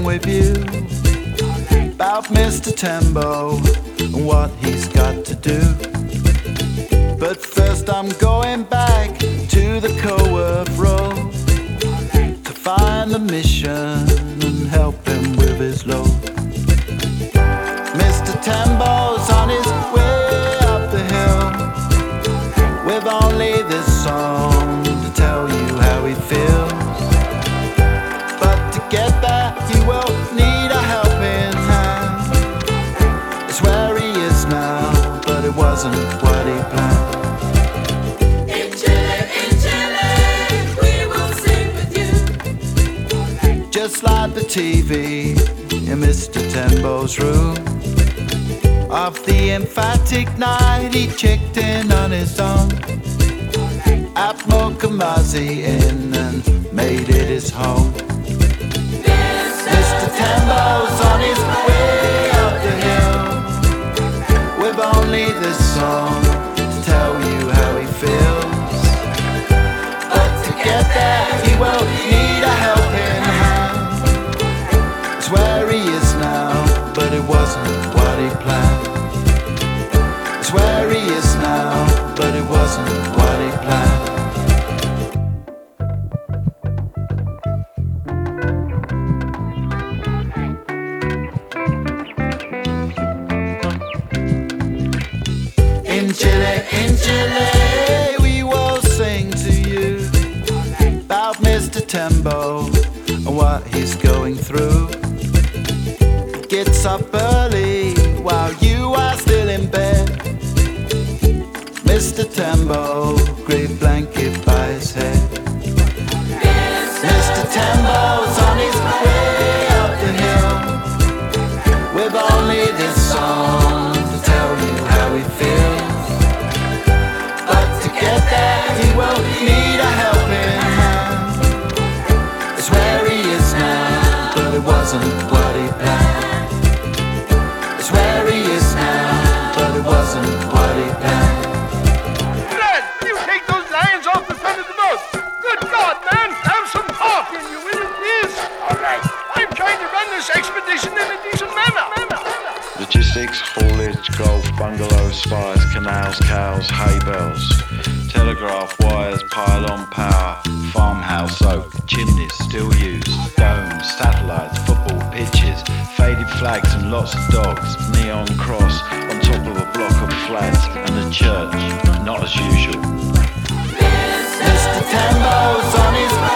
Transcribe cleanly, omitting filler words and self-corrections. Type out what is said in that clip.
with you about Mr. Tembo and what he's got to do. But first I'm going back to the Coworth Road to find the mission and help him with his load. Mr. Tembo's on his way up the hill with only this song to tell you how he feels. But to get there he will need a helping hand. It's where he is now, but it wasn't what he planned. In Chile, we will sing with you. Just like the TV in Mr. Tembo's room. Of the emphatic night he checked in on his own at Mokamazi Inn and made it his home. Mr. Tembo's on his way up the hill with only this song to tell you how he feels. But to get there he will need a helping hand. It's where he is now, but it wasn't what he planned. It's where he is now, but it wasn't what he planned. In Chile, we will sing to you about Mr. Tembo and what he's going through. Gets up early while you are still in bed. Mr. Tembo, great blanket by his head. Mr. Tembo's on his way up the hill with only this song to tell you how he feels. Get there, he will need a helping hand. It's where he is now, but it wasn't what he planned. It's where he is now, but it wasn't what he planned. Fred, you take those lions off the front of the boat. Good God, man, have some talk in you, will you please? All right. I'm trying to run this expedition in a decent manner. Logistics, haulage, golf, bungalows, spires, canals, cows, hay bales, telegraph wires, pylon power, farmhouse oak, chimneys still used, domes, satellites, football pitches, faded flags and lots of dogs, neon cross on top of a block of flats, and a church, not as usual. Mr. Tembo's on his